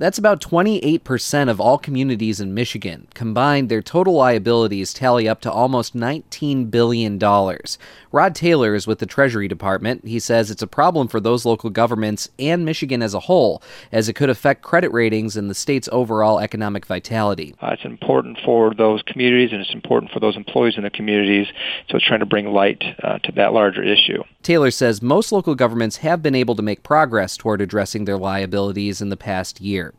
That's about 28% of all communities in Michigan. Combined, their total liabilities tally up to almost $19 billion. Rod Taylor is with the Treasury Department. He says it's a problem for those local governments and Michigan as a whole, as it could affect credit ratings and the state's overall economic vitality. It's important for those communities, and it's important for those employees in the communities, so it's trying to bring light to that larger issue. Taylor says most local governments have been able to make progress toward addressing their liabilities in the past year.